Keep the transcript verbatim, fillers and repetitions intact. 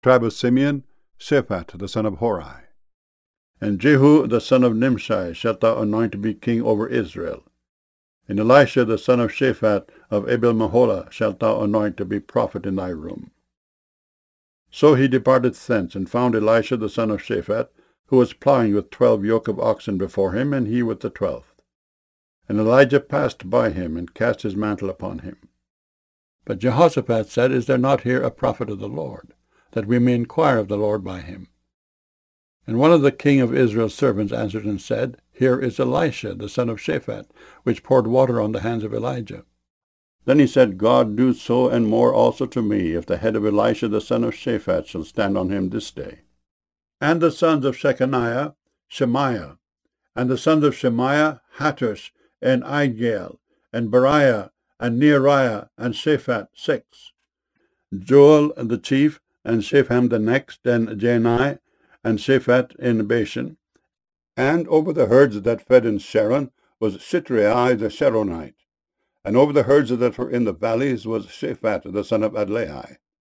tribe of Simeon, Shaphat the son of Hori. And Jehu the son of Nimshi shalt thou anoint to be king over Israel. And Elisha the son of Shaphat of Abel-Meholah shalt thou anoint to be prophet in thy room. So he departed thence, and found Elisha the son of Shaphat, who was plowing with twelve yoke of oxen before him, and he with the twelfth. And Elijah passed by him, and cast his mantle upon him. But Jehoshaphat said, Is there not here a prophet of the Lord, that we may inquire of the Lord by him? And one of the king of Israel's servants answered and said, Here is Elisha the son of Shaphat, which poured water on the hands of Elijah. Then he said, God do so and more also to me, if the head of Elisha the son of Shaphat shall stand on him this day. And the sons of Shechaniah, Shemaiah, and the sons of Shemaiah, Hattush, and Igal, and Beriah, and Neariah, and Shaphat, six. Joel the chief, and Shepham the next, and Jani, and Shaphat in Bashan. And over the herds that fed in Sharon was Shitrai the Sharonite. And over the herds that were in the valleys was Shaphat the son of Adlai.